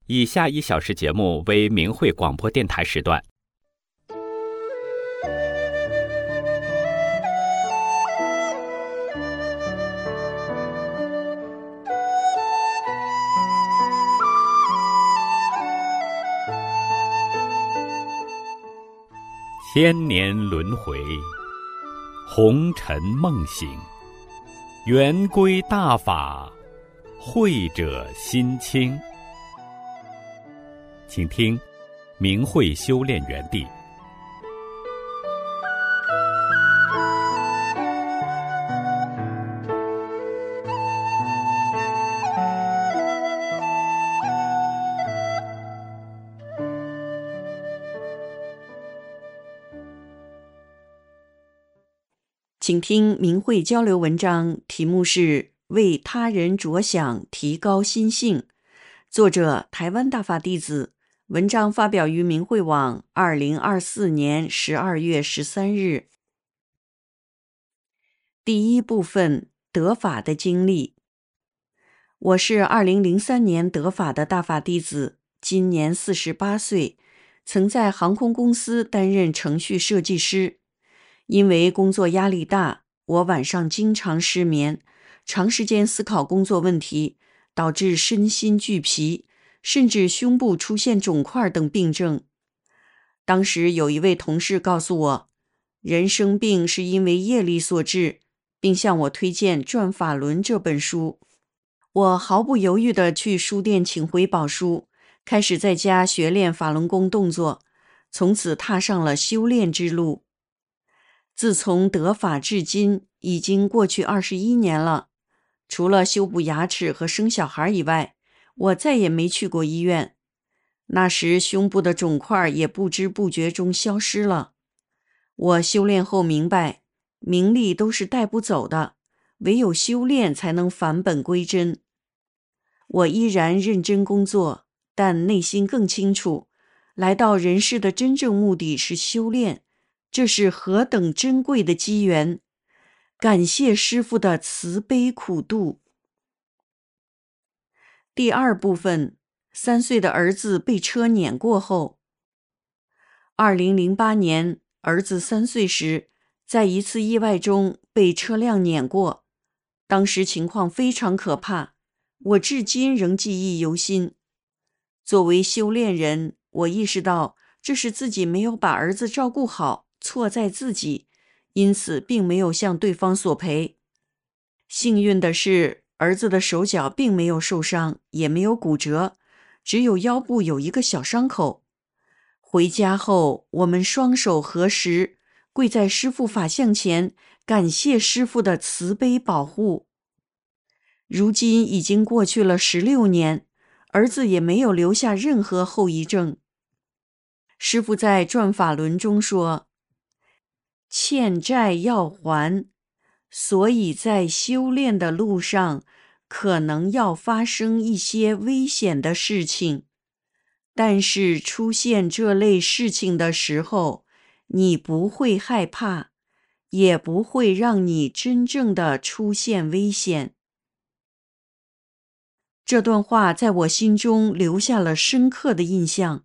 以下1小时节目为明慧广播电台时段。千年轮回，红尘梦醒，圆规大法，慧者心清。请听明慧修炼园地。 请听明慧交流文章，题目是为他人着想，提高心性。作者台湾大法弟子，文章发表于明慧网2024年12月13日。第一部分，得法的经历。我是2003年得法的大法弟子，今年48岁，曾在航空公司担任程序设计师。因为工作压力大，我晚上经常失眠，长时间思考工作问题，导致身心俱疲，甚至胸部出现肿块等病症。当时有一位同事告诉我，人生病是因为业力所致，并向我推荐《转法轮》这本书。我毫不犹豫地去书店请回宝书，开始在家学练法轮功动作，从此踏上了修炼之路。自从得法至今，已经过去21年了。除了修补牙齿和生小孩以外，我再也没去过医院。那时胸部的肿块也不知不觉中消失了。我修炼后明白，名利都是带不走的，唯有修炼才能返本归真。我依然认真工作，但内心更清楚，来到人世的真正目的是修炼。这是何等珍贵的机缘！感谢师父的慈悲苦度。第二部分，3岁的儿子被车碾过后。2008年，儿子3岁时，在一次意外中被车辆碾过，当时情况非常可怕，我至今仍记忆犹新。作为修炼人，我意识到这是自己没有把儿子照顾好，错在自己，因此并没有向对方索赔。幸运的是，儿子的手脚并没有受伤，也没有骨折，只有腰部有一个小伤口。回家后，我们双手合十，跪在师父法像前，感谢师父的慈悲保护。如今已经过去了16年，儿子也没有留下任何后遗症。师父在《转法轮》中说，欠债要还，所以在修炼的路上，可能要发生一些危险的事情。但是出现这类事情的时候，你不会害怕，也不会让你真正的出现危险。这段话在我心中留下了深刻的印象。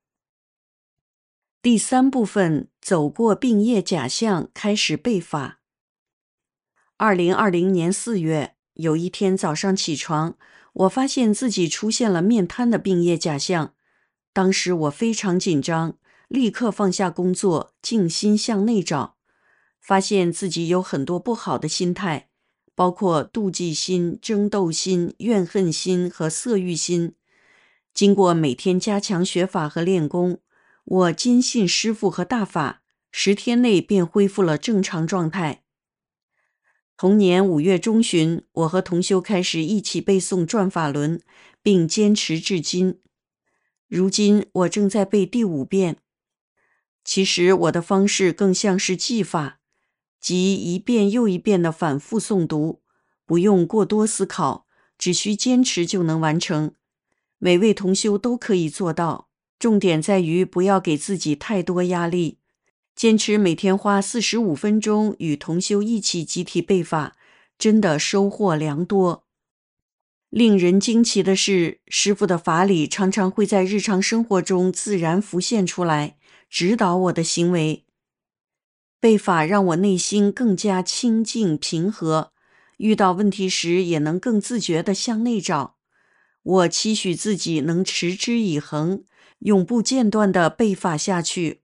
第三部分，走过病业假象，开始背法。2020年4月，有一天早上起床，我发现自己出现了面瘫的病业假象。当时我非常紧张，立刻放下工作，静心向内找，发现自己有很多不好的心态，包括妒忌心、争斗心、怨恨心和色欲心。经过每天加强学法和练功，我坚信师父和大法，10天内便恢复了正常状态。同年5月中旬，我和同修开始一起背诵《转法轮》，并坚持至今。如今我正在背第5遍。其实我的方式更像是记法，即一遍又一遍的反复诵读，不用过多思考，只需坚持就能完成。每位同修都可以做到。重点在于不要给自己太多压力，坚持每天花45分钟与同修一起集体背法，真的收获良多。 令人惊奇的是，师父的法理常常会在日常生活中自然浮现出来，指导我的行为。背法让我内心更加清静平和，遇到问题时也能更自觉地向内找。我期许自己能持之以恒，永不间断地背法下去。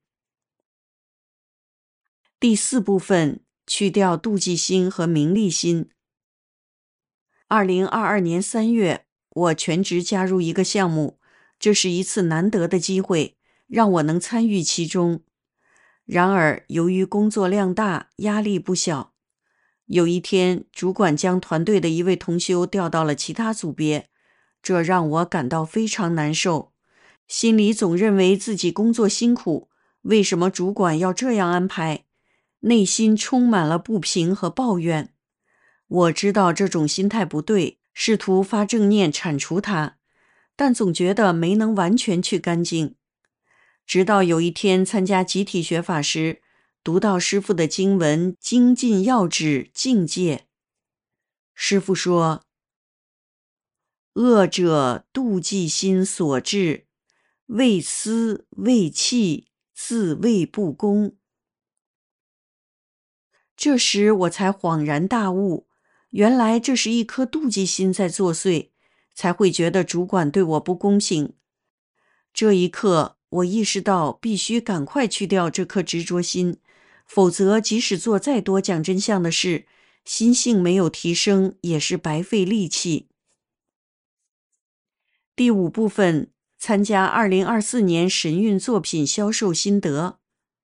第4部分，去掉妒忌心和名利心。2022年3月，我全职加入一个项目，这是一次难得的机会，让我能参与其中。然而，由于工作量大，压力不小。有一天，主管将团队的一位同修调到了其他组别，这让我感到非常难受，心里总认为自己工作辛苦，为什么主管要这样安排？内心充满了不平和抱怨。我知道这种心态不对，试图发正念铲除它，但总觉得没能完全去干净。直到有一天参加集体学法时，读到师父的经文精进要旨境界。师父说，恶者妒忌心所致，为私为气，自谓不公。这时我才恍然大悟，原来这是一颗妒忌心在作祟，才会觉得主管对我不公平。这一刻，我意识到必须赶快去掉这颗执着心，否则即使做再多讲真相的事，心性没有提升，也是白费力气。第5部分，参加2024年神韵作品销售心得。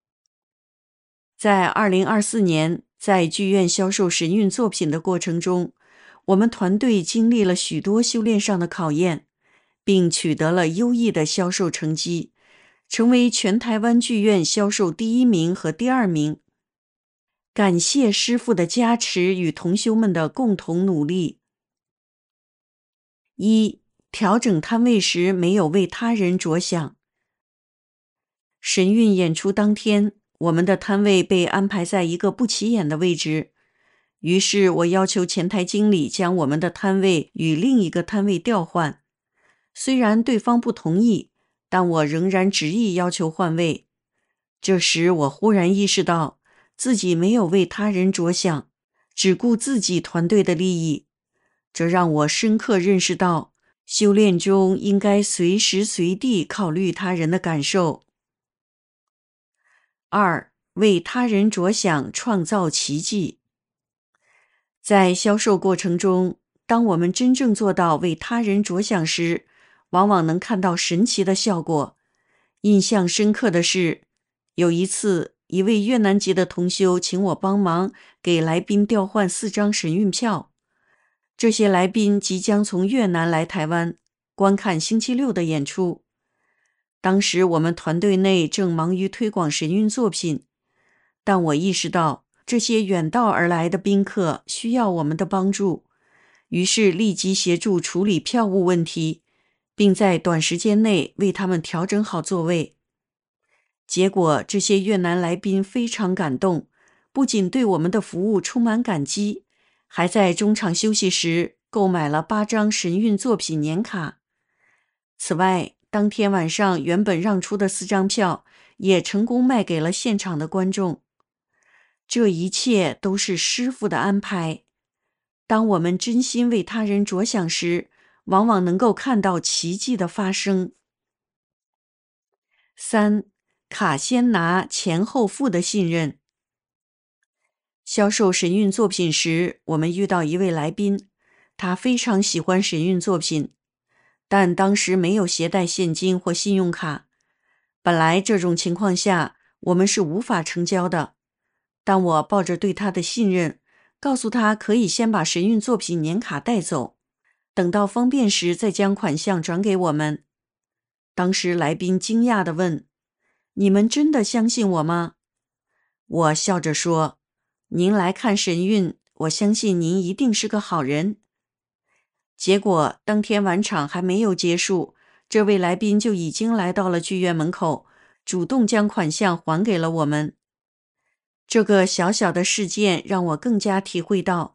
在2024年，在剧院销售神韵作品的过程中，我们团队经历了许多修炼上的考验，并取得了优异的销售成绩，成为全台湾剧院销售第1名和第2名。感谢师父的加持与同修们的共同努力。1. 调整摊位时没有为他人着想。神韵演出当天，我们的摊位被安排在一个不起眼的位置，于是我要求前台经理将我们的摊位与另一个摊位调换。虽然对方不同意，但我仍然执意要求换位。这时我忽然意识到，自己没有为他人着想，只顾自己团队的利益。这让我深刻认识到，修炼中应该随时随地考虑他人的感受。2. 为他人着想，创造奇迹。在销售过程中，当我们真正做到为他人着想时，往往能看到神奇的效果。印象深刻的是，有一次，一位越南籍的同修请我帮忙给来宾调换4张神韵票。这些来宾即将从越南来台湾观看星期六的演出。当时我们团队内正忙于推广神韵作品，但我意识到这些远道而来的宾客需要我们的帮助，于是立即协助处理票务问题，并在短时间内为他们调整好座位。结果，这些越南来宾非常感动，不仅对我们的服务充满感激，还在中场休息时购买了8张神韵作品年卡。此外，当天晚上原本让出的4张票也成功卖给了现场的观众。这一切都是师父的安排。当我们真心为他人着想时，往往能够看到奇迹的发生。3. 卡先拿前后付的信任。销售神韵作品时，我们遇到一位来宾，他非常喜欢神韵作品，但当时没有携带现金或信用卡。本来这种情况下，我们是无法成交的，但我抱着对他的信任，告诉他可以先把神韵作品年卡带走，等到方便时再将款项转给我们。当时来宾惊讶地问：“你们真的相信我吗？”我笑着说：“您来看神韵，我相信您一定是个好人。”结果当天晚场还没有结束，这位来宾就已经来到了剧院门口，主动将款项还给了我们。这个小小的事件让我更加体会到，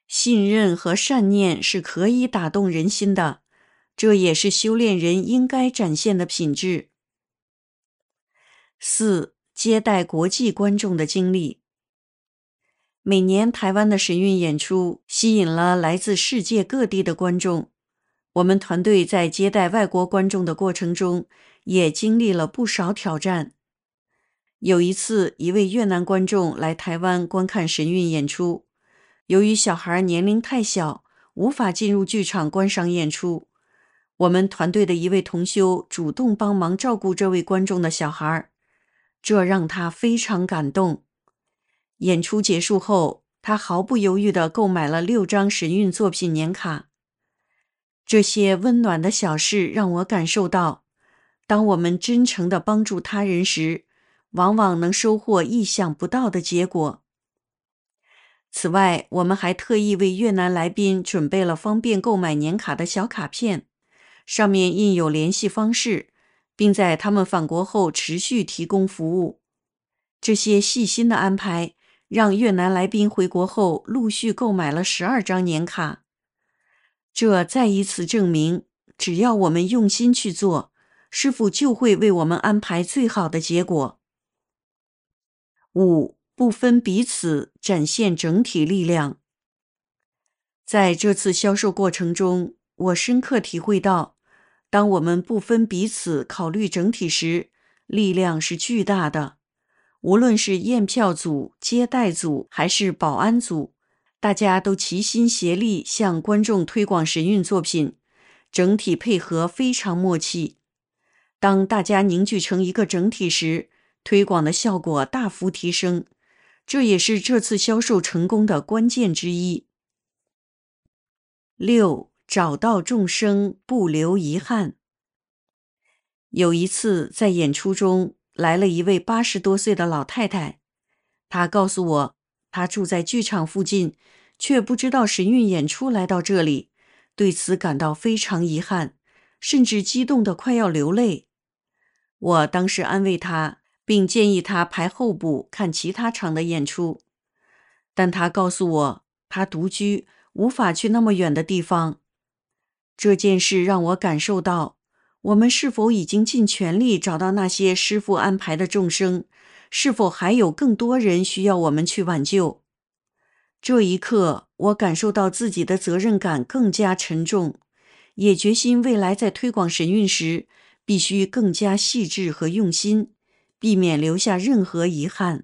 信任和善念是可以打动人心的，这也是修炼人应该展现的品质。4. 接待国际观众的经历。每年台湾的神韵演出吸引了来自世界各地的观众，我们团队在接待外国观众的过程中也经历了不少挑战。有一次，一位越南观众来台湾观看神韵演出，由于小孩年龄太小，无法进入剧场观赏演出，我们团队的一位同修主动帮忙照顾这位观众的小孩，这让他非常感动。演出结束后，他毫不犹豫地购买了6张神韵作品年卡。这些温暖的小事让我感受到，当我们真诚地帮助他人时，往往能收获意想不到的结果。此外，我们还特意为越南来宾准备了方便购买年卡的小卡片，上面印有联系方式，并在他们返国后持续提供服务。这些细心的安排让越南来宾回国后陆续购买了12张年卡。这再一次证明，只要我们用心去做，师父就会为我们安排最好的结果。5. 不分彼此，展现整体力量。在这次销售过程中，我深刻体会到，当我们不分彼此考虑整体时，力量是巨大的。无论是验票组、接待组还是保安组，大家都齐心协力向观众推广神韵作品，整体配合非常默契。当大家凝聚成一个整体时，推广的效果大幅提升，这也是这次销售成功的关键之一。6. 找到众生，不留遗憾。有一次在演出中，来了一位80多岁的老太太，她告诉我，她住在剧场附近，却不知道神韵演出来到这里，对此感到非常遗憾，甚至激动得快要流泪。我当时安慰她，并建议她排候补看其他场的演出，但她告诉我，她独居，无法去那么远的地方。这件事让我感受到，我们是否已经尽全力找到那些师父安排的众生？是否还有更多人需要我们去挽救？这一刻，我感受到自己的责任感更加沉重，也决心未来在推广神韵时，必须更加细致和用心，避免留下任何遗憾。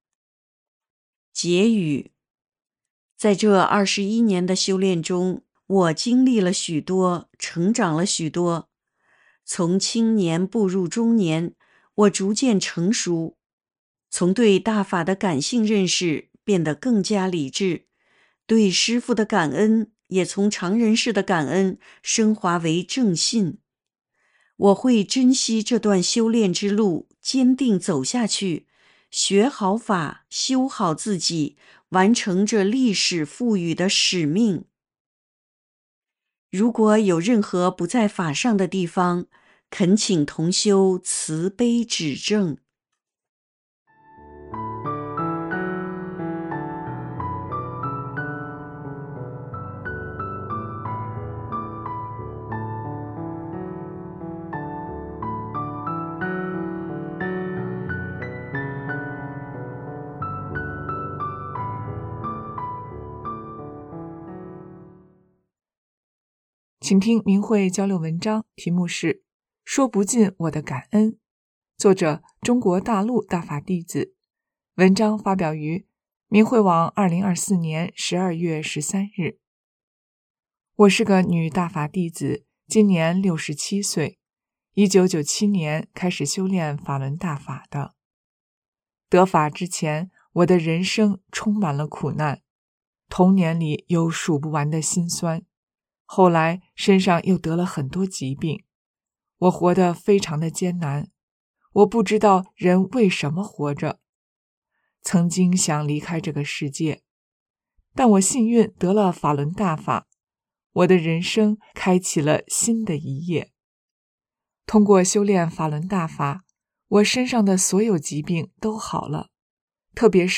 结语：在这21年的修炼中，我经历了许多，成长了许多。从青年步入中年，我逐渐成熟，从对大法的感性认识变得更加理智，对师父的感恩也从常人式的感恩升华为正信。我会珍惜这段修炼之路，坚定走下去，学好法，修好自己，完成这历史赋予的使命。如果有任何不在法上的地方，恳请同修慈悲指正。 请听明慧交流文章，题目是说不尽我的感恩，作者中国大陆大法弟子，文章发表于明慧网2024年12月13日。我是个女大法弟子，今年67岁，1997年开始修炼法轮大法的。得法之前，我的人生充满了苦难，童年里有数不完的辛酸，后来身上又得了很多疾病，我活得非常的艰难，我不知道人为什么活着，曾经想离开这个世界，但我幸运得了法轮大法，我的人生开启了新的一页。通过修炼法轮大法，我身上的所有疾病都好了，特别是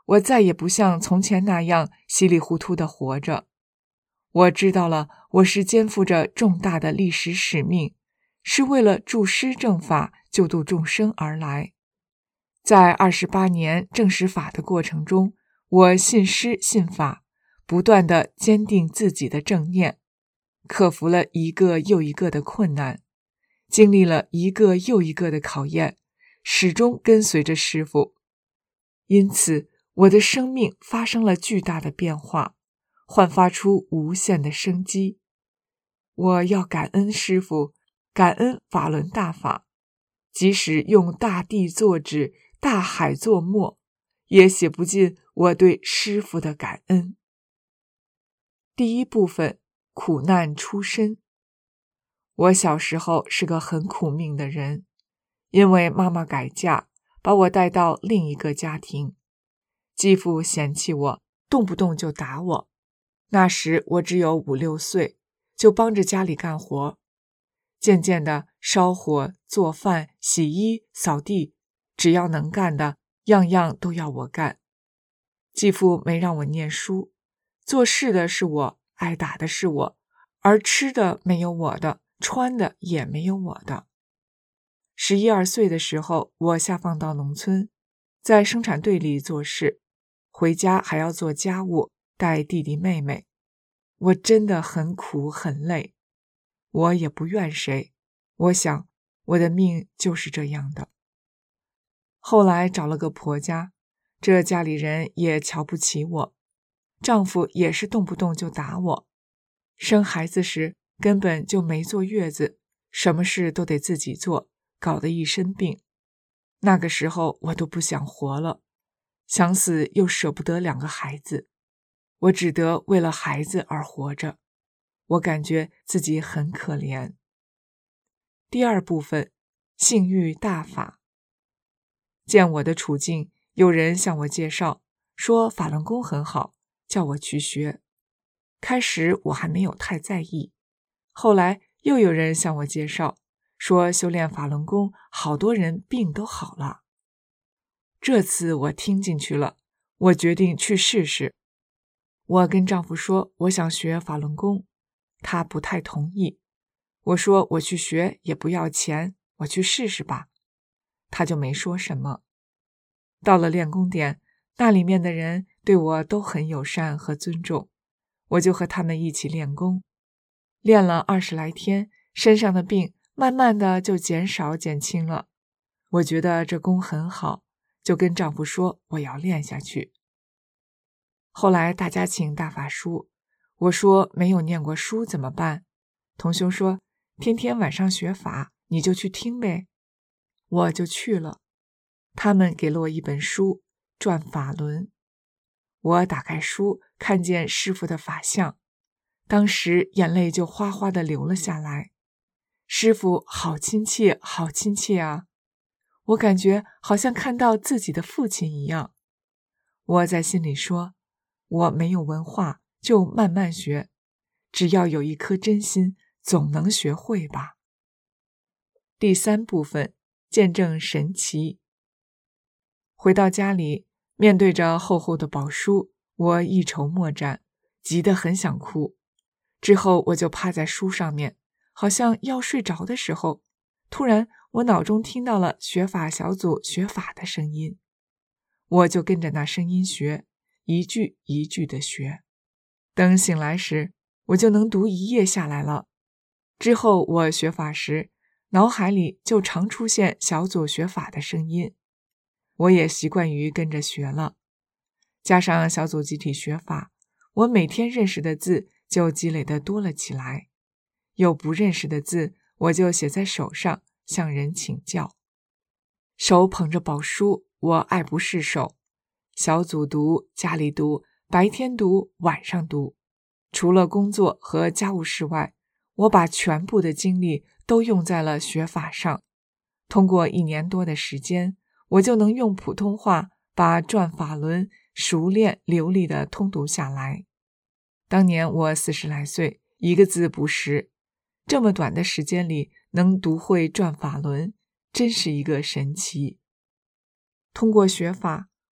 我再也不像从前那样稀里糊涂地活着。我知道了，我是肩负着重大的历史使命，是为了助施正法、救度众生而来。在28年证实法的过程中，我信施信法，不断地坚定自己的正念，克服了一个又一个的困难，经历了一个又一个的考验，始终跟随着师父。因此，我的生命发生了巨大的变化，焕发出无限的生机。我要感恩师父，感恩法轮大法，即使用大地作纸，大海作墨，也写不尽我对师父的感恩。第一部分，苦难出身。我小时候是个很苦命的人，因为妈妈改嫁，把我带到另一个家庭。继父嫌弃我，动不动就打我。那时我只有5、6岁，就帮着家里干活。渐渐的，烧火、做饭、洗衣、扫地，只要能干的，样样都要我干。继父没让我念书，做事的是我，挨打的是我，而吃的没有我的，穿的也没有我的。11、12岁的时候，我下放到农村，在生产队里做事，回家还要做家务，带弟弟妹妹。我真的很苦很累，我也不怨谁，我想我的命就是这样的。后来找了个婆家，这家里人也瞧不起我，丈夫也是动不动就打我。生孩子时根本就没坐月子，什么事都得自己做，搞得一身病。那个时候我都不想活了，想死又舍不得2个孩子，我只得为了孩子而活着。我感觉自己很可怜。第二部分，性欲大法。见我的处境，有人向我介绍，说法轮功很好，叫我去学。开始我还没有太在意，后来又有人向我介绍，说修炼法轮功，好多人病都好了。这次我听进去了，我决定去试试。我跟丈夫说我想学法轮功，他不太同意。我说我去学也不要钱，我去试试吧。他就没说什么。到了练功点，那里面的人对我都很友善和尊重，我就和他们一起练功。练了20来天，身上的病慢慢的就减少减轻了。我觉得这功很好，就跟丈夫说我要练下去。后来大家请大法书，我说没有念过书怎么办？同修说天天晚上学法，你就去听呗。我就去了。他们给了我一本书，转法轮。我打开书，看见师父的法相，当时眼泪就哗哗地流了下来。师父好亲切，好亲切啊！我感觉好像看到自己的父亲一样。我在心里说，我没有文化，就慢慢学，只要有一颗真心，总能学会吧。第三部分，见证神奇。回到家里，面对着厚厚的宝书，我一筹莫展，急得很想哭。之后我就趴在书上面，好像要睡着的时候，突然我脑中听到了学法小组学法的声音，我就跟着那声音学，一句一句的学。等醒来时，我就能读1页下来了。之后我学法时，脑海里就常出现小组学法的声音，我也习惯于跟着学了。加上小组集体学法，我每天认识的字就积累得多了起来，有不认识的字，我就写在手上，向人请教。手捧着宝书，我爱不释手，小组读，家里读，白天读，晚上读。除了工作和家务事外，我把全部的精力都用在了学法上。通过1年多的时间，我就能用普通话把转法轮熟练流利地通读下来。当年我40来岁，一个字不识，这么短的时间里能读会转法轮，真是一个神奇。通过学法，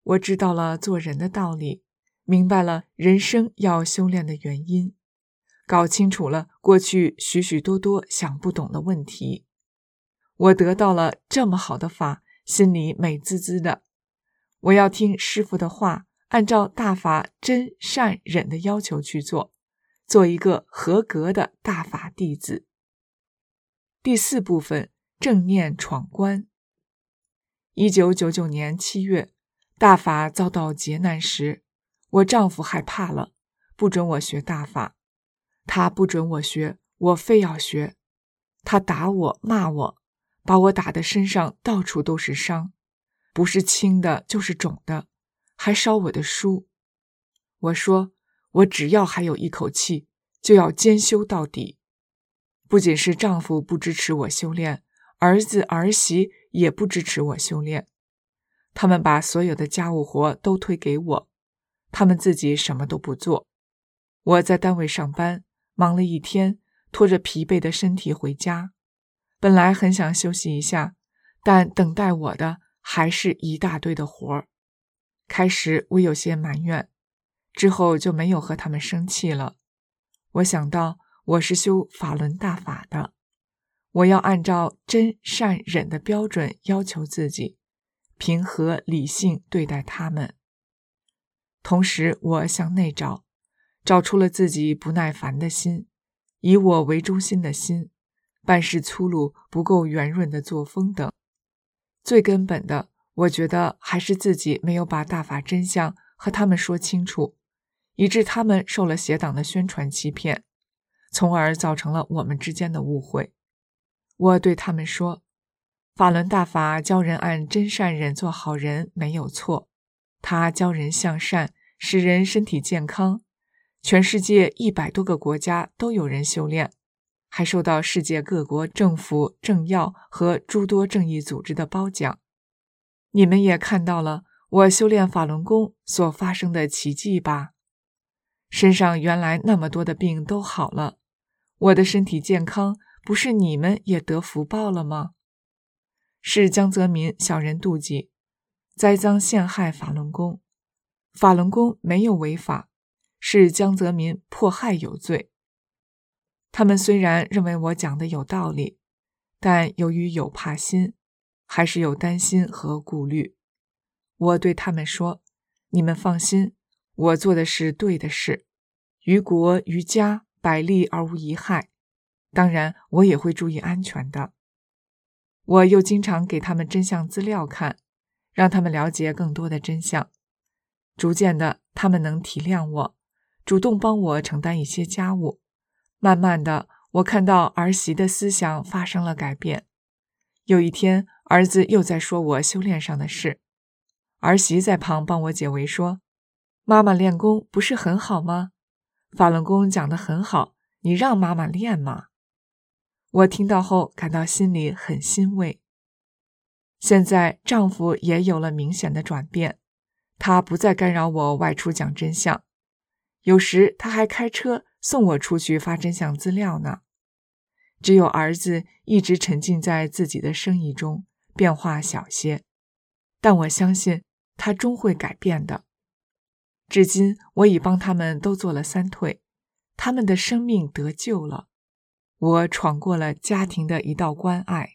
我知道了做人的道理，明白了人生要修炼的原因，搞清楚了过去许许多多想不懂的问题。我得到了这么好的法，心里美滋滋的。我要听师父的话，按照大法真善忍的要求去做，做一个合格的大法弟子。第4部分，正念闯关。1999年7月，大法遭到劫难时，我丈夫害怕了，不准我学大法。他不准我学，我非要学。他打我，骂我，把我打得身上到处都是伤，不是青的就是肿的，还烧我的书。我说，我只要还有一口气，就要兼修到底。不仅是丈夫不支持我修炼，儿子儿媳也不支持我修炼。他们把所有的家务活都推给我，他们自己什么都不做。我在单位上班，忙了一天，拖着疲惫的身体回家。本来很想休息一下，但等待我的还是一大堆的活儿。开始我有些埋怨，之后就没有和他们生气了。我想到我是修法轮大法的，我要按照真善忍的标准要求自己，平和理性对待他们。同时我向内找出了自己不耐烦的心，以我为中心的心，办事粗鲁不够圆润的作风等。最根本的，我觉得还是自己没有把大法真相和他们说清楚，以致他们受了邪党的宣传欺骗，从而造成了我们之间的误会。我对他们说，法轮大法教人按真善忍做好人没有错，它教人向善，使人身体健康，全世界100多个国家都有人修炼，还受到世界各国政府、政要和诸多正义组织的褒奖。你们也看到了我修炼法轮功所发生的奇迹吧？身上原来那么多的病都好了，我的身体健康，不是你们也得福报了吗？是江泽民小人妒忌，栽赃陷害法轮功。法轮功没有违法，是江泽民迫害有罪。他们虽然认为我讲的有道理，但由于有怕心，还是有担心和顾虑。我对他们说，你们放心，我做的是对的事，于国于家百利而无一害，当然我也会注意安全的。我又经常给他们真相资料看，让他们了解更多的真相。逐渐的，他们能体谅我，主动帮我承担一些家务。慢慢的，我看到儿媳的思想发生了改变。有一天，儿子又在说我修炼上的事，儿媳在旁帮我解围说，妈妈练功不是很好吗？法轮功讲得很好，你让妈妈练嘛。我听到后感到心里很欣慰。现在丈夫也有了明显的转变，他不再干扰我外出讲真相，有时他还开车送我出去发真相资料呢。只有儿子一直沉浸在自己的生意中，变化小些，但我相信他终会改变的。至今我已帮他们都做了3退，他们的生命得救了，我闯过了家庭的一道关隘。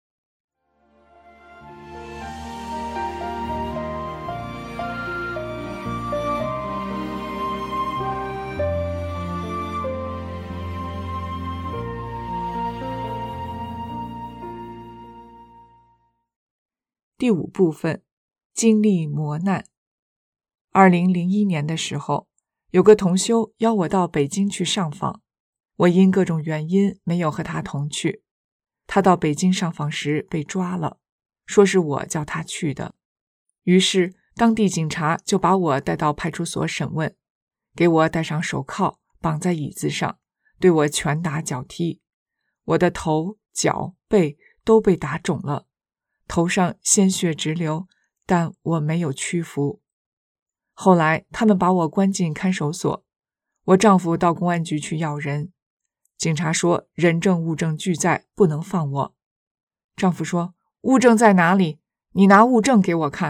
第5部分，经历磨难。2001年的时候，有个同修邀我到北京去上访，我因各种原因没有和他同去。他到北京上访时被抓了，说是我叫他去的。于是当地警察就把我带到派出所审问，给我戴上手铐，绑在椅子上，对我拳打脚踢。我的头、脚、背都被打肿了，头上鲜血直流，但我没有屈服。后来他们把我关进看守所，我丈夫到公安局去要人，警察说人证物证俱在，不能放我。丈夫说，物证在哪里？你拿物证给我看。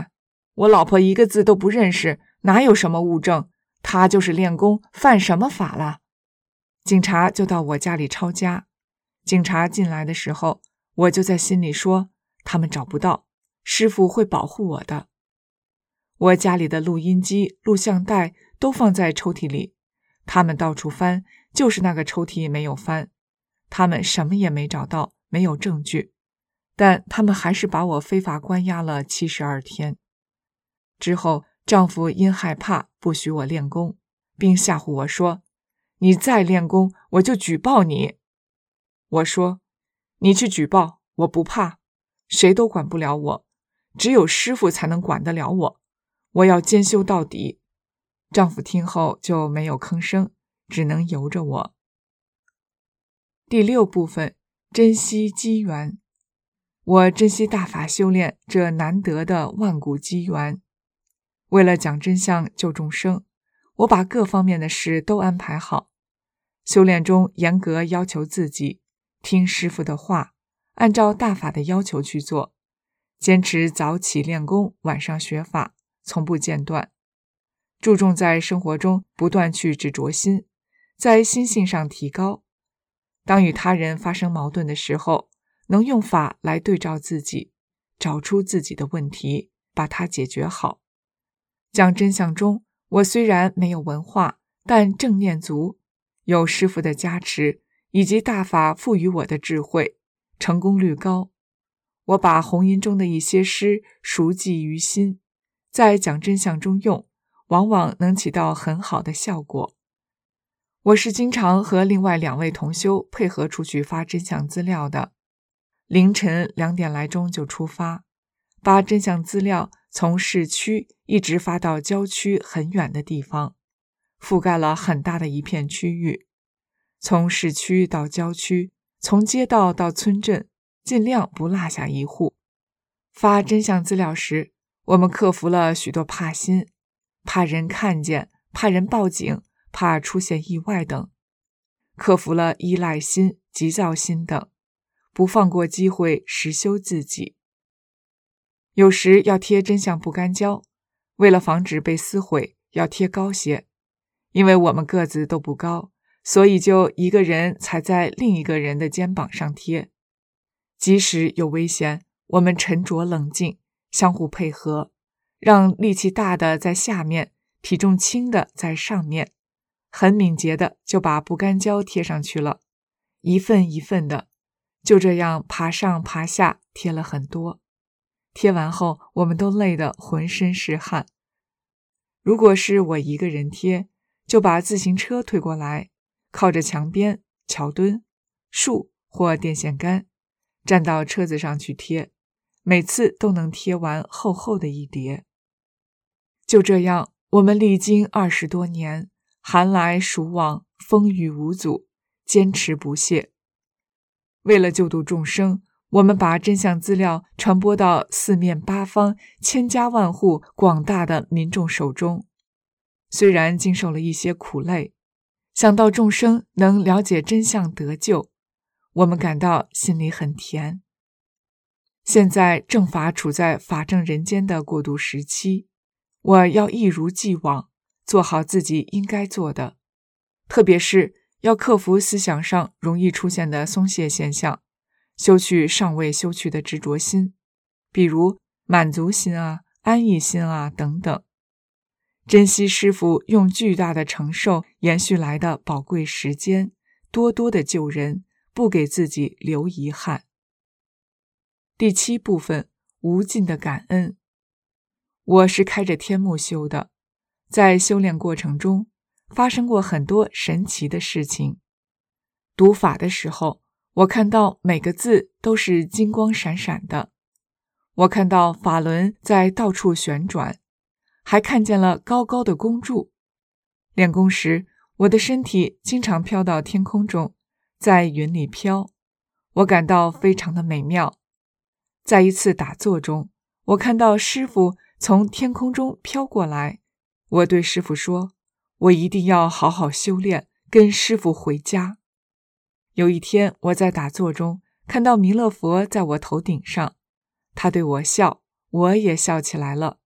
我老婆一个字都不认识，哪有什么物证？她就是练功，犯什么法了？警察就到我家里抄家。警察进来的时候，我就在心里说，他们找不到，师傅会保护我的。我家里的录音机、录像带都放在抽屉里，他们到处翻，就是那个抽屉没有翻。他们什么也没找到，没有证据，但他们还是把我非法关押了72天。之后，丈夫因害怕不许我练功，并吓唬我说，你再练功，我就举报你。我说，你去举报，我不怕，谁都管不了我，只有师傅才能管得了我，我要兼修到底。丈夫听后就没有吭声，只能由着我。第6部分，珍惜机缘。我珍惜大法修炼这难得的万古机缘。为了讲真相救众生，我把各方面的事都安排好。修炼中严格要求自己，听师父的话，按照大法的要求去做，坚持早起练功，晚上学法，从不间断。注重在生活中不断去执着心，在心性上提高。当与他人发生矛盾的时候，能用法来对照自己，找出自己的问题，把它解决好。讲真相中，我虽然没有文化，但正念足，有师父的加持，以及大法赋予我的智慧，成功率高。我把弘音中的一些诗熟记于心，在讲真相中用，往往能起到很好的效果。我是经常和另外2位同修配合出去发真相资料的，凌晨2点来钟就出发，把真相资料从市区一直发到郊区很远的地方，覆盖了很大的一片区域。从市区到郊区，从街道到村镇，尽量不落下一户。发真相资料时，我们克服了许多怕心，怕人看见，怕人报警，怕出现意外等，克服了依赖心、急躁心等，不放过机会实修自己。有时要贴真相不干胶，为了防止被撕毁，要贴高些。因为我们个子都不高，所以就一个人踩在另一个人的肩膀上贴。即使有危险，我们沉着冷静，相互配合，让力气大的在下面，体重轻的在上面，很敏捷的就把不干胶贴上去了，一份一份的，就这样爬上爬下贴了很多。贴完后，我们都累得浑身是汗。如果是我一个人贴，就把自行车推过来，靠着墙边、桥墩、树或电线杆，站到车子上去贴，每次都能贴完厚厚的一叠。就这样，我们历经20多年，寒来暑往，风雨无阻，坚持不懈。为了救度众生，我们把真相资料传播到四面八方、千家万户、广大的民众手中。虽然经受了一些苦累，想到众生能了解真相得救，我们感到心里很甜。现在正法处在法正人间的过渡时期，我要一如既往做好自己应该做的，特别是要克服思想上容易出现的松懈现象，修去尚未修去的执着心，比如满足心啊、安逸心啊等等。珍惜师父用巨大的承受延续来的宝贵时间，多多的救人，不给自己留遗憾。第7部分，无尽的感恩。我是开着天目修的，在修炼过程中发生过很多神奇的事情。读法的时候，我看到每个字都是金光闪闪的，我看到法轮在到处旋转，还看见了高高的弓柱。练功时，我的身体经常飘到天空中，在云里飘，我感到非常的美妙。在一次打坐中，我看到师父从天空中飘过来，我对师父说，我一定要好好修炼，跟师父回家。有一天，我在打坐中看到弥勒佛在我头顶上，他对我笑，我也笑起来了。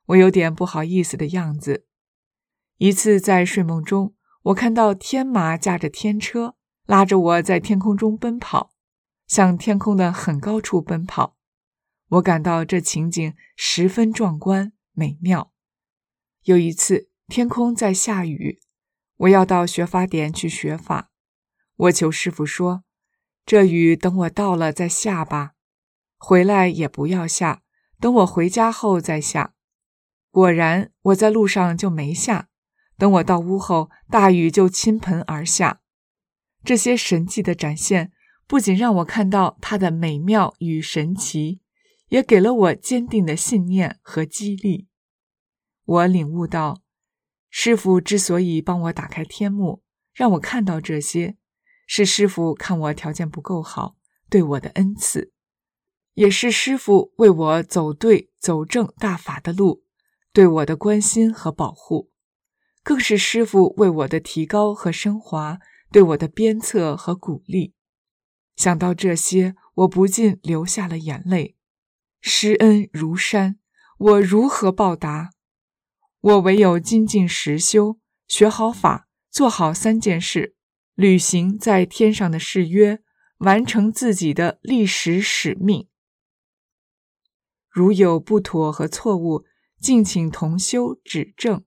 我有点不好意思的样子。一次在睡梦中，我看到天马驾着天车，拉着我在天空中奔跑，向天空的很高处奔跑。我感到这情景十分壮观美妙。有一次，天空在下雨，我要到学法点去学法。我求师父说，这雨等我到了再下吧，回来也不要下，等我回家后再下。果然，我在路上就没下，等我到屋后，大雨就倾盆而下。这些神迹的展现，不仅让我看到它的美妙与神奇，也给了我坚定的信念和激励。我领悟到，师父之所以帮我打开天幕，让我看到这些，是师父看我条件不够好，对我的恩赐，也是师父为我走对走正大法的路，对我的关心和保护，更是师父为我的提高和升华，对我的鞭策和鼓励。想到这些，我不禁流下了眼泪。施恩如山，我如何报答？我唯有精进实修，学好法，做好3件事，履行在天上的誓约，完成自己的历史使命。如有不妥和错误，敬请同修指正。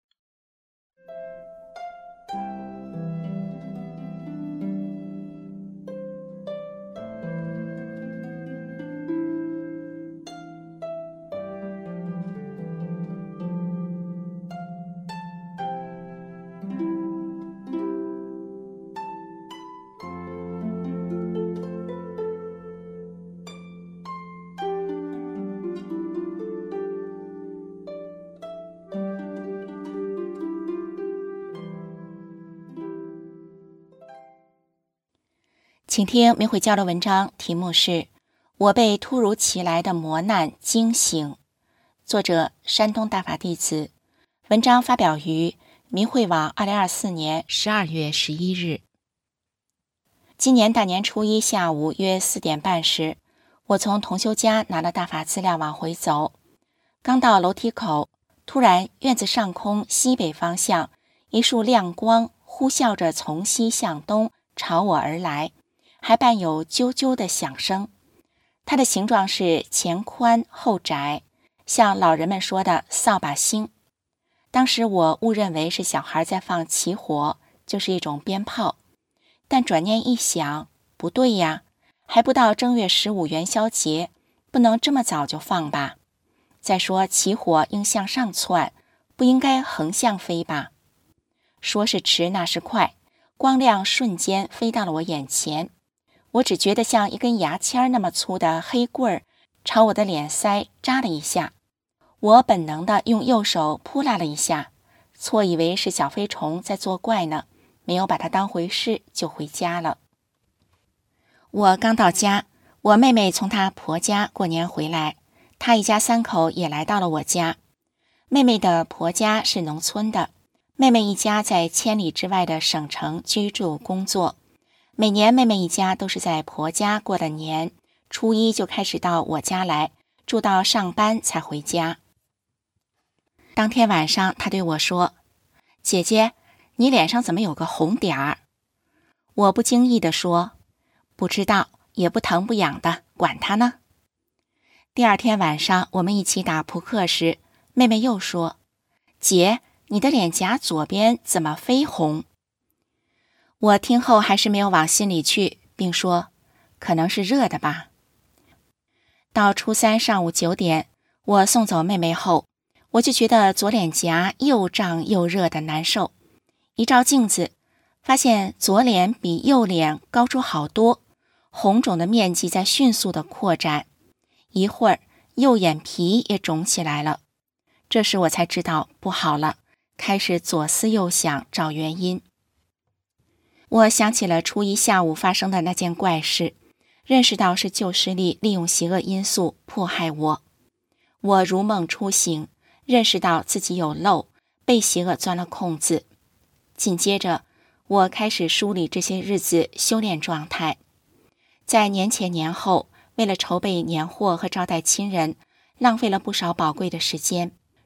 请听明慧交流文章，题目是我被突如其来的磨难惊醒，作者山东大法弟子，文章发表于明慧网2024年12月11日。今年大年初一下午约4点半时，我从同修家拿了大法资料往回走，刚到楼梯口，突然院子上空西北方向一束亮光呼啸着从西向东朝我而来，还伴有啾啾的响声。它的形状是前宽后窄，像老人们说的扫把星。当时我误认为是小孩在放起火，就是一种鞭炮。但转念一想，不对呀，还不到正月15元宵节，不能这么早就放吧。再说起火应向上窜，不应该横向飞吧。说是迟那是快，光亮瞬间飞到了我眼前。我只觉得像一根牙签那么粗的黑棍儿朝我的脸腮扎了一下，我本能地用右手扑拉了一下，错以为是小飞虫在作怪呢，没有把它当回事，就回家了。我刚到家，我妹妹从她婆家过年回来，她一家3口也来到了我家。妹妹的婆家是农村的，妹妹一家在千里之外的省城居住工作。每年妹妹一家都是在婆家过了年，初一就开始到我家来，住到上班才回家。当天晚上她对我说，姐姐，你脸上怎么有个红点儿？我不经意地说，不知道，也不疼不痒的，管它呢。第二天晚上我们一起打扑克时，妹妹又说，姐，你的脸颊左边怎么绯红？我听后还是没有往心里去，并说，可能是热的吧。到初3上午9点，我送走妹妹后，我就觉得左脸颊又胀又热的难受。一照镜子，发现左脸比右脸高出好多，红肿的面积在迅速的扩展。一会儿，右眼皮也肿起来了。这时我才知道不好了，开始左思右想找原因。我想起了初一下午发生的那件怪事，认识到是旧势力利用邪恶因素迫害我。我如梦初醒，认识到自己有漏，被邪恶钻了空子。紧接着，我开始梳理这些日子修炼状态。在年前年后，为了筹备年货和招待亲人，浪费了不少宝贵的时间。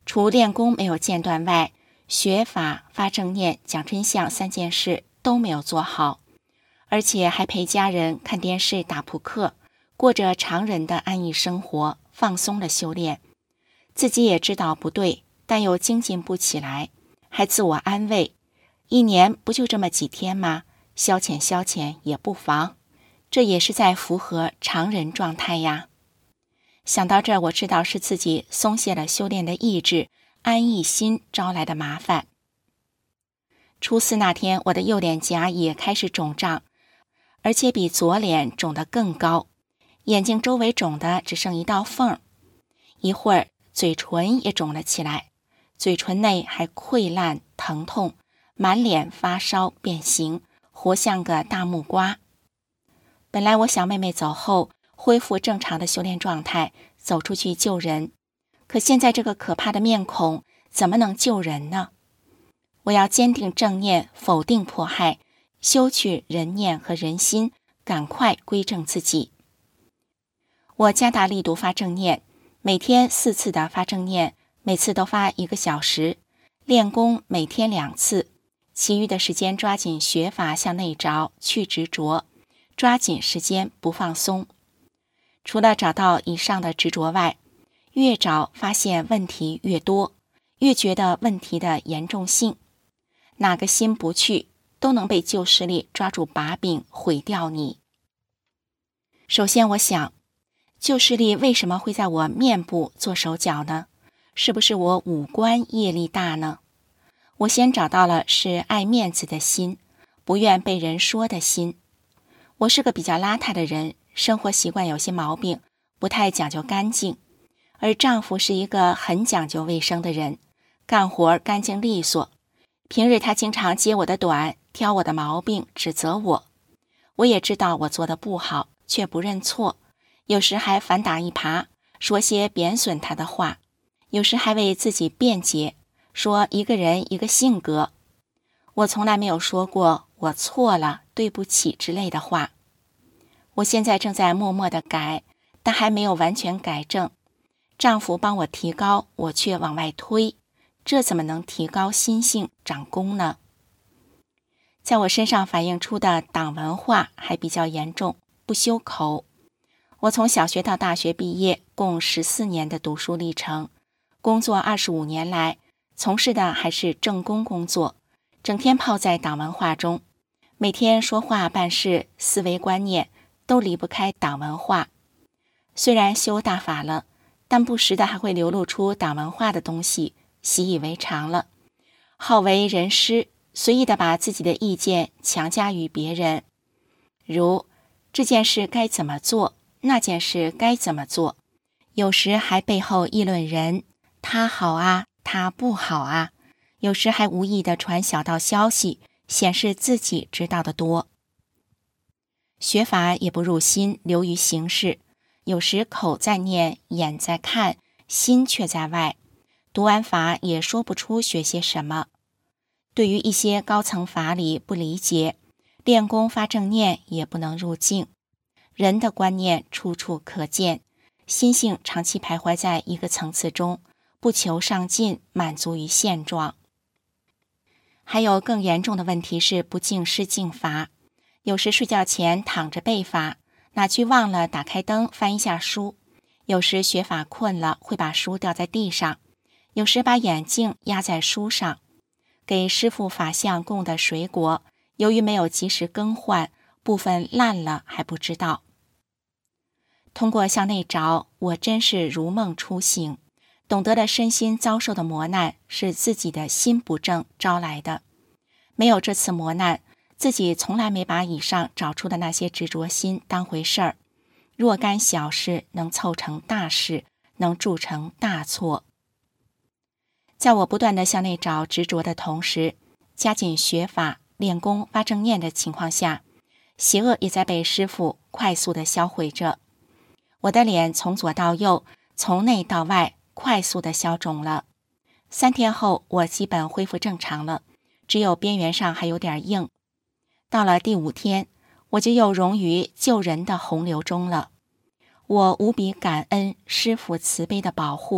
除练功没有间断外，学法、发正念、讲真相3件事都没有做好，而且还陪家人看电视、打扑克，过着常人的安逸生活，放松了修炼。自己也知道不对，但又精进不起来，还自我安慰，1年不就这么几天吗？消遣消遣也不妨，这也是在符合常人状态呀。想到这儿，我知道是自己松懈了修炼的意志，安逸心招来的麻烦。初4那天，我的右脸颊也开始肿胀，而且比左脸肿得更高，眼睛周围肿的只剩一道缝，一会儿嘴唇也肿了起来，嘴唇内还溃烂疼痛，满脸发烧变形，活像个大木瓜。本来我想妹妹走后恢复正常的修炼状态，走出去救人，可现在这个可怕的面孔怎么能救人呢？我要坚定正念，否定迫害，修去人念和人心，赶快归正自己。我加大力度发正念，每天4次的发正念，每次都发1个小时，练功每天2次，其余的时间抓紧学法向内着，去执着，抓紧时间不放松。除了找到以上的执着外，越找发现问题越多，越觉得问题的严重性，哪个心不去，都能被旧势力抓住把柄毁掉你。首先我想，旧势力为什么会在我面部做手脚呢？是不是我五官业力大呢？我先找到了是爱面子的心，不愿被人说的心。我是个比较邋遢的人，生活习惯有些毛病，不太讲究干净，而丈夫是一个很讲究卫生的人，干活干净利索。平日他经常揭我的短，挑我的毛病，指责我。我也知道我做的不好，却不认错，有时还反打一耙，说些贬损他的话，有时还为自己辩解，说一个人一个性格。我从来没有说过我错了，对不起之类的话。我现在正在默默地改，但还没有完全改正。丈夫帮我提高，我却往外推，这怎么能提高心性长功呢？在我身上反映出的党文化还比较严重，不修口。我从小学到大学毕业，共14年的读书历程，工作25年来，从事的还是政工工作，整天泡在党文化中，每天说话办事，思维观念都离不开党文化。虽然修大法了，但不时的还会流露出党文化的东西，习以为常了，好为人师，随意的把自己的意见强加于别人，如这件事该怎么做，那件事该怎么做，有时还背后议论人，他好啊，他不好啊，有时还无意的传小道消息，显示自己知道的多。学法也不入心，流于形式，有时口在念，眼在看，心却在外，读完法也说不出学些什么。对于一些高层法理不理解，练功发正念也不能入境。人的观念处处可见，心性长期徘徊在一个层次中，不求上进，满足于现状。还有更严重的问题是不敬师敬法，有时睡觉前躺着背法，哪句忘了打开灯翻一下书，有时学法困了会把书掉在地上，有时把眼镜压在书上。给师父法像供的水果，由于没有及时更换，部分烂了还不知道。通过向内找，我真是如梦初醒，懂得了身心遭受的磨难是自己的心不正招来的。没有这次磨难，自己从来没把以上找出的那些执着心当回事儿，若干小事能凑成大事，能铸成大错。在我不断地向内找执着的同时，加紧学法、练功、发正念的情况下，邪恶也在被师父快速地销毁着。我的脸从左到右，从内到外快速地消肿了。3天后，我基本恢复正常了，只有边缘上还有点硬。到了第5天，我就又融于救人的洪流中了。我无比感恩师父慈悲的保护，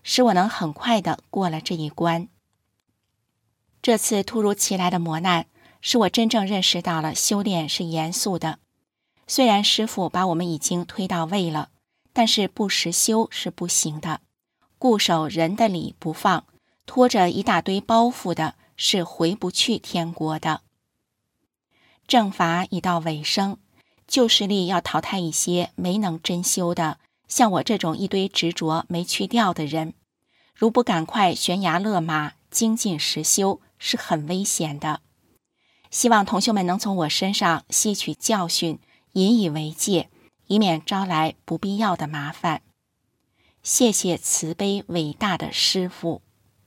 使我能很快地过了这一关。这次突如其来的磨难，使我真正认识到了修炼是严肃的。虽然师父把我们已经推到位了，但是不实修是不行的。固守人的理不放，拖着一大堆包袱的，是回不去天国的。正法已到尾声，旧势力要淘汰一些没能真修的，像我这种一堆执着没去掉的人，如不赶快悬崖勒马，精进实修，是很危险的。希望同修们能从我身上吸取教训，引以为戒，以免招来不必要的麻烦。谢谢慈悲伟大的师父。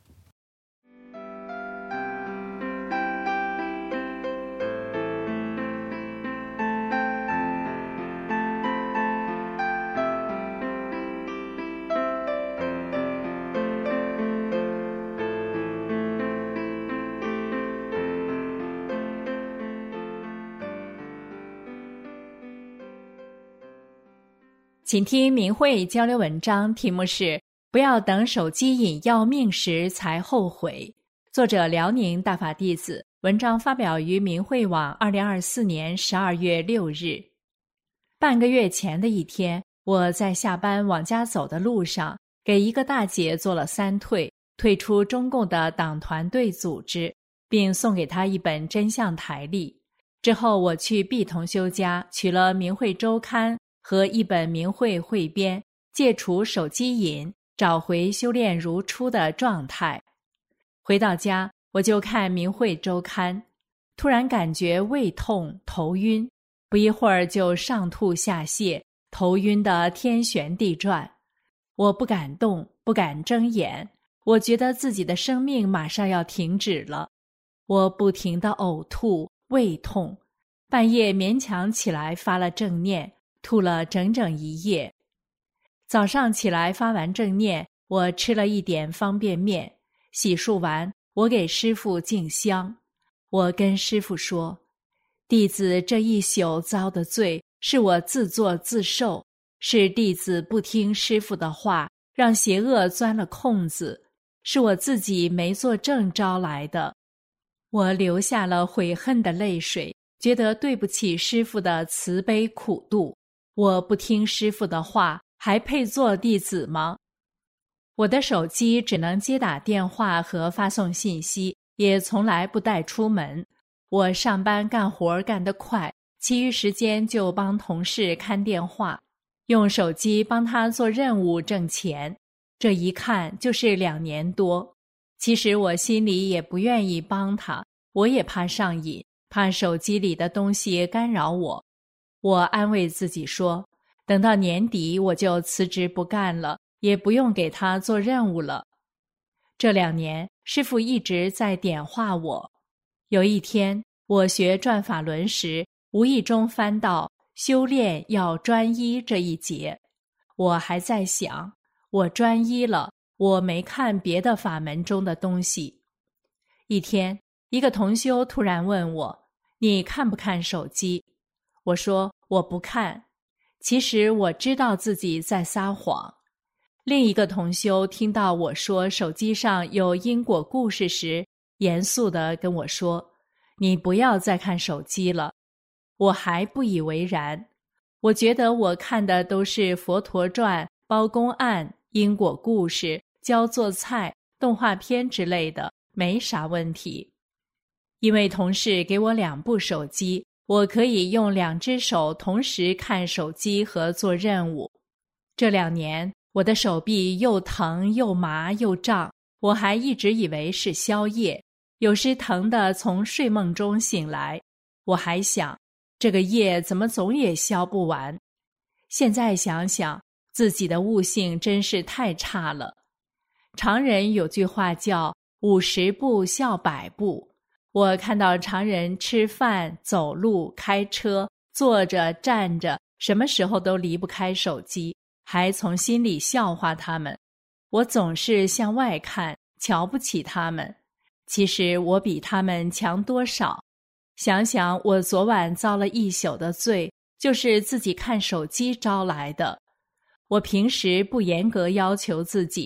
请听明慧交流文章，题目是不要等手机瘾要命时才后悔。作者辽宁大法弟子，文章发表于明慧网2024年12月6日。半个月前的一天，我在下班往家走的路上，给一个大姐做了3退，退出中共的党团队组织，并送给她一本真相台历。之后我去毕同修家取了明慧周刊和一本明慧汇编，戒除手机瘾，找回修炼如初的状态。回到家，我就看明慧周刊，突然感觉胃痛、头晕，不一会儿就上吐下泻，头晕得天旋地转。我不敢动，不敢睁眼，我觉得自己的生命马上要停止了。我不停地呕吐、胃痛，半夜勉强起来发了正念，吐了整整1夜。早上起来发完正念，我吃了一点方便面，洗漱完，我给师父敬香。我跟师父说，弟子这一宿遭的罪，是我自作自受，是弟子不听师父的话，让邪恶钻了空子，是我自己没做正招来的。我流下了悔恨的泪水，觉得对不起师父的慈悲苦度。我不听师父的话，还配做弟子吗？我的手机只能接打电话和发送信息，也从来不带出门。我上班干活干得快，其余时间就帮同事看电话，用手机帮他做任务挣钱。这一看就是2年多。其实我心里也不愿意帮他，我也怕上瘾，怕手机里的东西干扰我。我安慰自己说，等到年底我就辞职不干了，也不用给他做任务了。这2年，师父一直在点化我。有一天，我学转法轮时，无意中翻到修炼要专一这一节。我还在想，我专一了，我没看别的法门中的东西。一天，一个同修突然问我，你看不看手机？我说我不看。其实我知道自己在撒谎。另一个同修听到我说手机上有因果故事时，严肃地跟我说，你不要再看手机了。我还不以为然，我觉得我看的都是佛陀传、包公案、因果故事、教做菜、动画片之类的，没啥问题。因为同事给我2部手机，我可以用2只手同时看手机和做任务。这2年，我的手臂又疼又麻又胀，我还一直以为是宵夜，有时疼得从睡梦中醒来。我还想，这个夜怎么总也消不完。现在想想，自己的悟性真是太差了。常人有句话叫50步笑100步。我看到常人吃饭、走路、开车、坐着、站着，什么时候都离不开手机，还从心里笑话他们。我总是向外看，瞧不起他们。其实我比他们强多少？想想我昨晚遭了一宿的罪，就是自己看手机招来的。我平时不严格要求自己，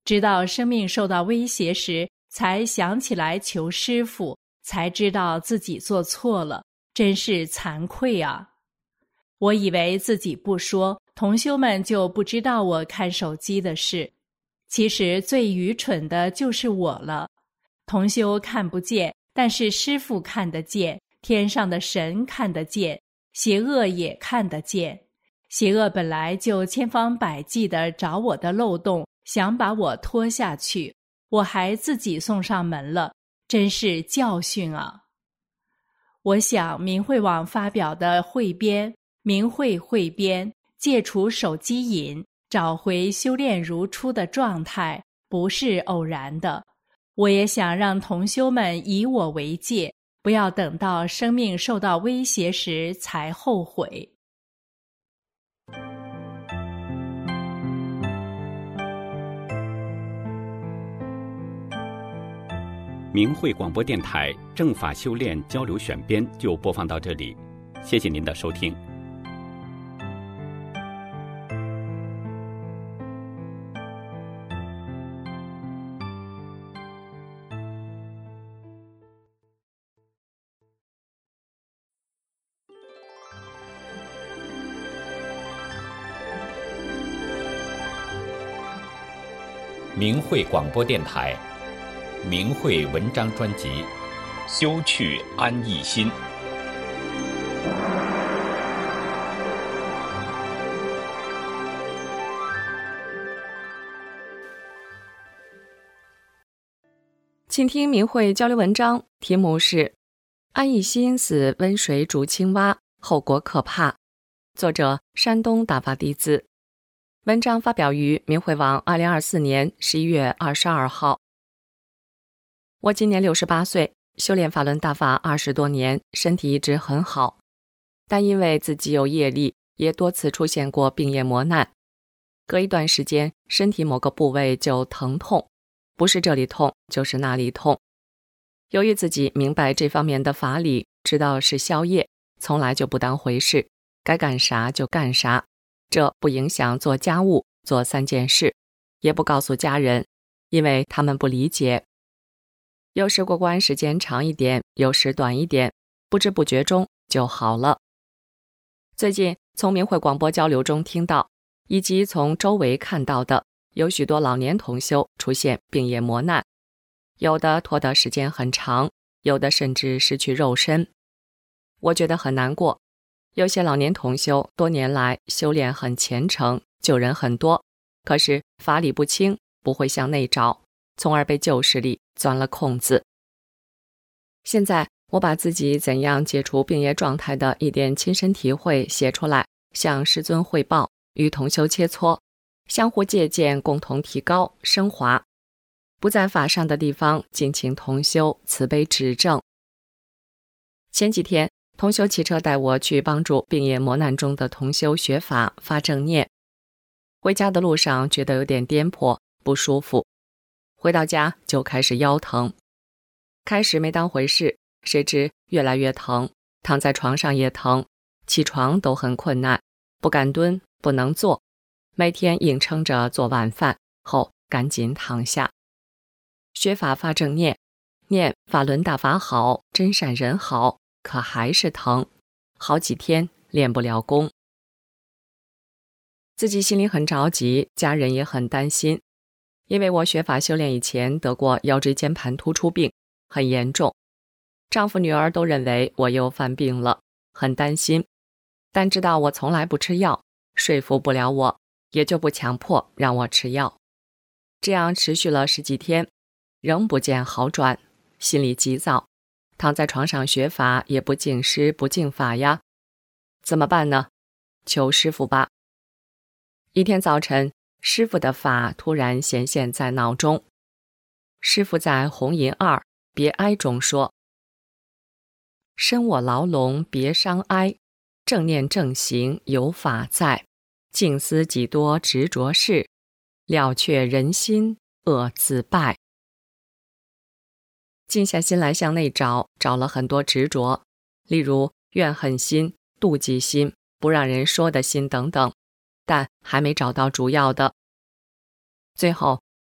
直到生命受到威胁时，才想起来求师父，才知道自己做错了，真是惭愧啊！我以为自己不说，同修们就不知道我看手机的事。其实最愚蠢的就是我了。同修看不见，但是师父看得见，天上的神看得见，邪恶也看得见。邪恶本来就千方百计地找我的漏洞，想把我拖下去，我还自己送上门了，真是教训啊！我想明慧网发表的汇编明慧汇编，戒除手机瘾，找回修炼如初的状态，不是偶然的。我也想让同修们以我为戒，不要等到生命受到威胁时才后悔。 明慧广播电台正法修炼交流选编就播放到这里，谢谢您的收听。明慧广播电台明慧文章专辑，修去安逸心。 请听明慧交流文章，题目是安逸心似温水煮青蛙，后果可怕。作者山东大法弟子。文章发表于明慧网2024年11月22号。我今年68岁，修炼法轮大法20多年，身体一直很好，但因为自己有业力，也多次出现过病业磨难。隔一段时间，身体某个部位就疼痛，不是这里痛，就是那里痛。由于自己明白这方面的法理，知道是消业，从来就不当回事，该干啥就干啥。这不影响做家务，做3件事，也不告诉家人，因为他们不理解。有时过关时间长一点，有时短一点，不知不觉中就好了。最近从明慧广播交流中听到，以及从周围看到的，有许多老年同修出现病业磨难，有的拖的时间很长，有的甚至失去肉身。我觉得很难过。有些老年同修多年来修炼很虔诚，救人很多，可是法理不清，不会向内找，从而被旧势力钻了空子。现在我把自己怎样解除病业状态的一点亲身体会写出来，向师尊汇报，与同修切磋，相互借鉴，共同提高升华。不在法上的地方，敬请同修慈悲指正。前几天同修骑车带我去帮助病业磨难中的同修学法发正念。回家的路上觉得有点颠簸，不舒服。回到家就开始腰疼。开始没当回事，谁知越来越疼，躺在床上也疼，起床都很困难，不敢蹲，不能坐。每天硬撑着做晚饭后赶紧躺下。学法发正念，念法轮大法好，真善人好，可还是疼，好几天练不了功。自己心里很着急，家人也很担心，因为我学法修炼以前得过腰椎间盘突出病，很严重，丈夫女儿都认为我又犯病了，很担心，但知道我从来不吃药，说服不了我，也就不强迫让我吃药。这样持续了10几天，仍不见好转，心里急躁，躺在床上学法也不敬师不敬法呀，怎么办呢？求师父吧。一天早晨，师父的法突然显现在脑中。师父在红银2别哀中说：身我牢笼别伤哀，正念正行有法在，静思几多执着事，了却人心恶自败。静下心来向内找，找了很多执着，例如怨恨心、妒忌心、不让人说的心等等，但还没找到主要的。最后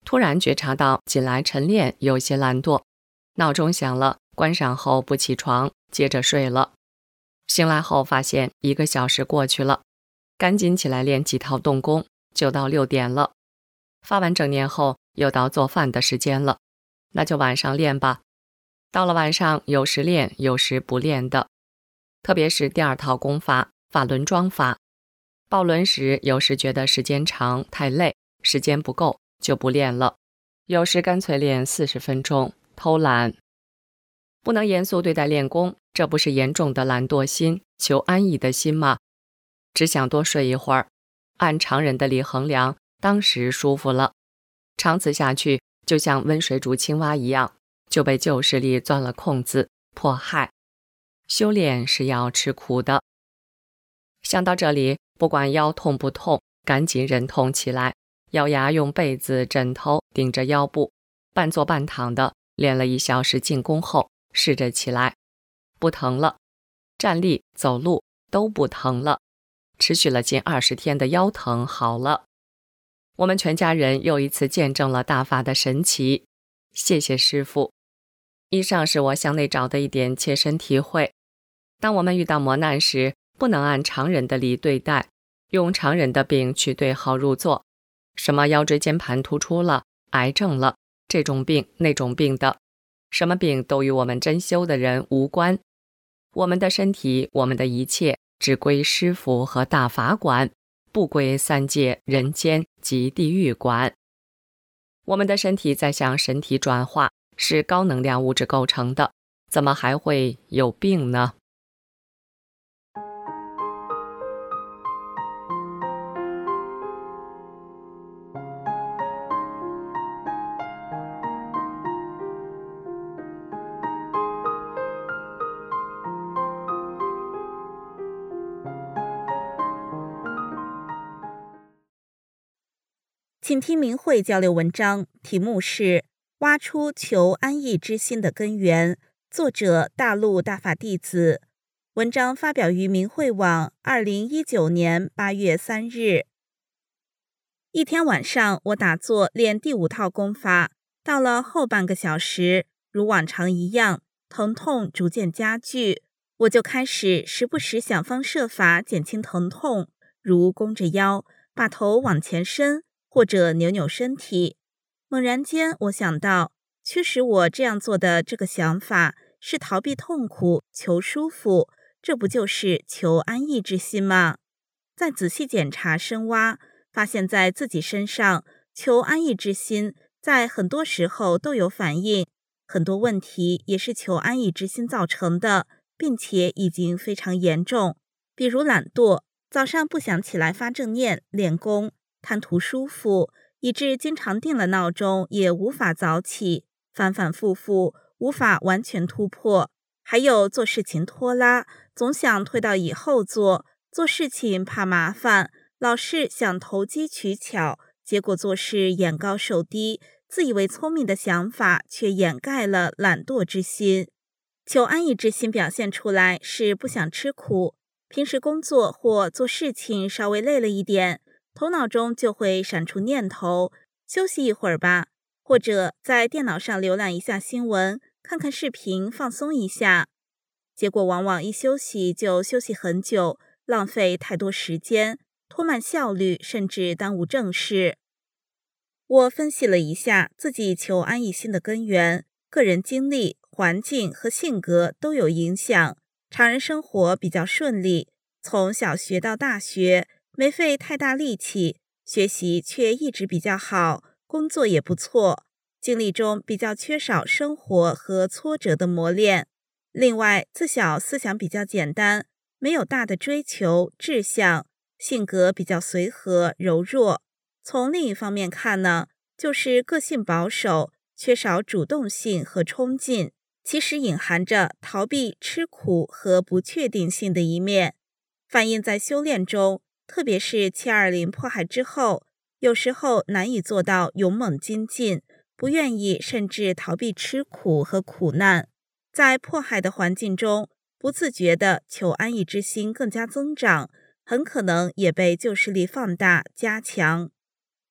突然觉察到近来晨练有些懒惰，闹钟响了，关上后不起床，接着睡了。醒来后发现1个小时过去了，赶紧起来练几套动功，就到6点了。发完正念后又到做饭的时间了，那就晚上练吧。到了晚上有时练有时不练的，特别是第2套功法法轮桩法，抱轮时有时觉得时间长太累，时间不够就不练了，有时干脆练40分钟，偷懒。不能严肃对待练功，这不是严重的懒惰心、求安逸的心吗？只想多睡一会儿，按常人的理衡量，当时舒服了，长此下去就像温水煮青蛙一样，就被旧势力钻了空子，迫害。修炼是要吃苦的。想到这里，不管腰痛不痛，赶紧忍痛起来，咬牙用被子枕头顶着腰部，半坐半躺的练了1小时静功后，试着起来，不疼了，站立走路都不疼了，持续了近20天的腰疼好了。我们全家人又一次见证了大法的神奇，谢谢师父。以上是我向内找的一点切身体会。当我们遇到磨难时，不能按常人的理对待，用常人的病去对号入座，什么腰椎间盘突出了，癌症了，这种病那种病的，什么病都与我们真修的人无关。我们的身体，我们的一切只归师父和大法管，不归3界人间及地狱管。我们的身体在向神体转化，是高能量物质构成的，怎么还会有病呢？ 请听明慧交流文章，题目是挖出求安逸之心的根源，作者大陆大法弟子。文章发表于明慧网2019年8月3日。一天晚上，我打坐练第5套功法，到了后半个小时，如往常一样，疼痛逐渐加剧，我就开始时不时想方设法减轻疼痛，如弓着腰，把头往前伸，或者扭扭身体。猛然间，我想到，驱使我这样做的这个想法是逃避痛苦，求舒服，这不就是求安逸之心吗？再仔细检查深挖，发现在自己身上，求安逸之心在很多时候都有反应，很多问题也是求安逸之心造成的，并且已经非常严重。比如懒惰，早上不想起来发正念练功，贪图舒服，以致经常定了闹钟也无法早起，反反复复无法完全突破。还有做事情拖拉，总想推到以后做，做事情怕麻烦，老是想投机取巧，结果做事眼高手低，自以为聪明的想法却掩盖了懒惰之心。求安逸之心表现出来是不想吃苦，平时工作或做事情稍微累了一点，头脑中就会闪出念头，休息一会儿吧，或者在电脑上浏览一下新闻，看看视频放松一下。结果往往一休息就休息很久，浪费太多时间，拖慢效率，甚至耽误正事。我分析了一下自己求安逸心的根源，个人经历、环境和性格都有影响。常人生活比较顺利，从小学到大学没费太大力气，学习却一直比较好，工作也不错，经历中比较缺少生活和挫折的磨练。另外，自小思想比较简单，没有大的追求志向，性格比较随和柔弱。从另一方面看呢，就是个性保守，缺少主动性和冲劲，其实隐含着逃避吃苦和不确定性的一面。反映在修炼中，特别是720迫害之后，有时候难以做到勇猛精进，不愿意甚至逃避吃苦和苦难。在迫害的环境中，不自觉的求安逸之心更加增长，很可能也被旧势力放大加强。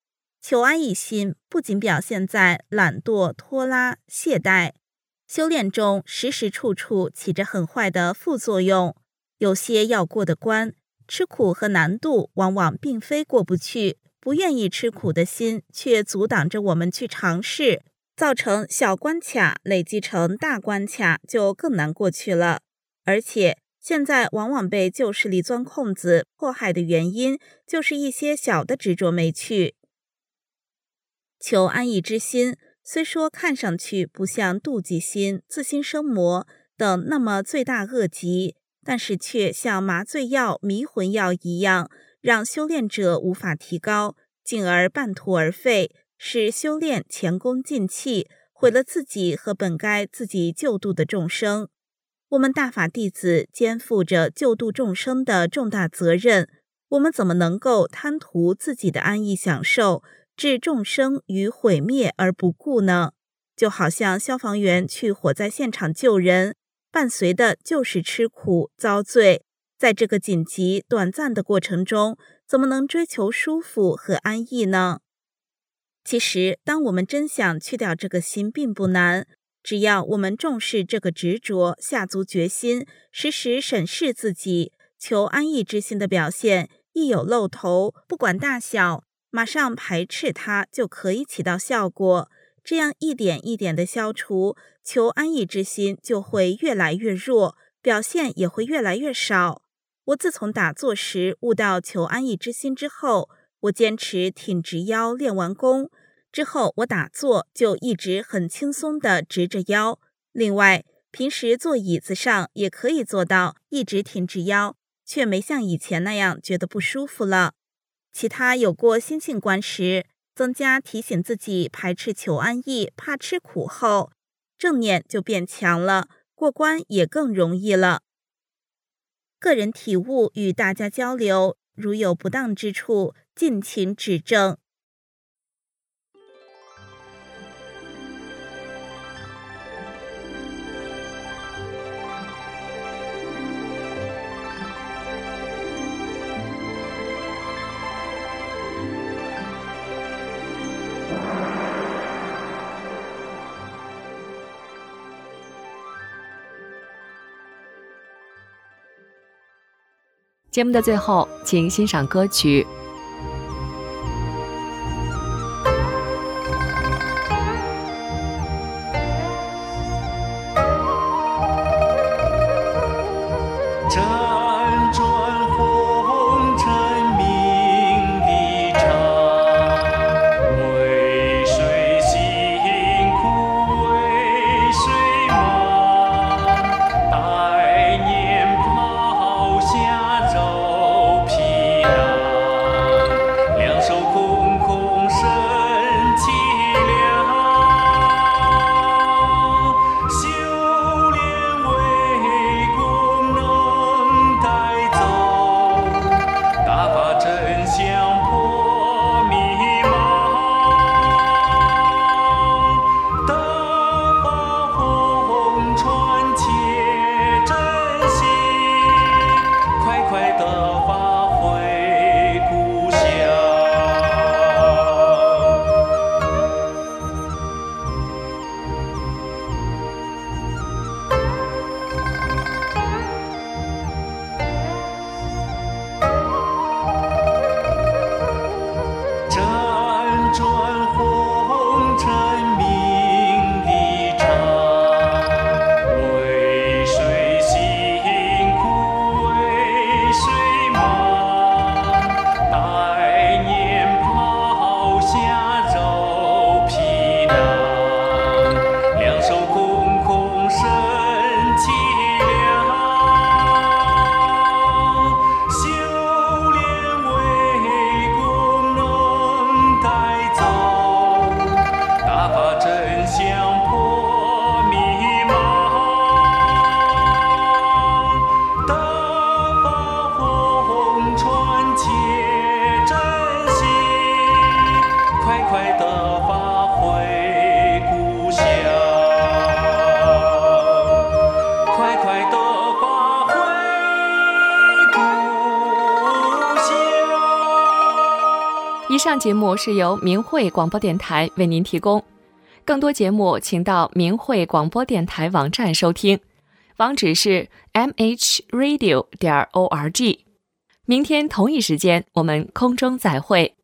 求安逸心不仅表现在懒惰、拖拉、懈怠，修炼中时时处处起着很坏的副作用。有些要过的关，吃苦和难度往往并非过不去，不愿意吃苦的心却阻挡着我们去尝试，造成小关卡累积成大关卡，就更难过去了。而且现在往往被旧势力钻空子迫害的原因，就是一些小的执着没去。求安逸之心虽说看上去不像妒忌心、自心生魔等那么罪大恶极，但是却像麻醉药、迷魂药一样，让修炼者无法提高，进而半途而废，使修炼前功尽弃，毁了自己和本该自己救度的众生。我们大法弟子肩负着救度众生的重大责任，我们怎么能够贪图自己的安逸享受，置众生于毁灭而不顾呢？就好像消防员去火灾现场救人，伴随的就是吃苦遭罪，在这个紧急短暂的过程中，怎么能追求舒服和安逸呢？其实当我们真想去掉这个心并不难，只要我们重视这个执着，下足决心，时时审视自己，求安逸之心的表现一有露头，不管大小，马上排斥它就可以起到效果。这样一点一点的消除，求安逸之心就会越来越弱，表现也会越来越少。我自从打坐时悟到求安逸之心之后，我坚持挺直腰练完功之后，我打坐就一直很轻松地直着腰。另外，平时坐椅子上也可以做到一直挺直腰，却没像以前那样觉得不舒服了。其他有过心性关时，增加提醒自己排斥求安逸、怕吃苦后，正念就变强了，过关也更容易了。个人体悟与大家交流，如有不当之处，敬请指正。 节目的最后，请欣赏歌曲辗转红尘名利场，为谁辛苦为谁忙，百年抛下肉皮囊，两手空空身凄凉，修炼为功能带走，大法真相破迷茫，大法红传且珍惜，快快地发回故乡。辗转红尘名利场，为谁辛苦为谁忙，百年抛下肉皮囊，两手空空身凄凉，修炼为功能带走，大法真相破迷茫，大法红传且珍惜，快快地发回故乡，快快地发回故乡。 以上上节目是由明慧广播电台为您提供，更多节目请到明慧广播电台网站收听，网址是 mhradio.org。明天同一时间我们空中再会。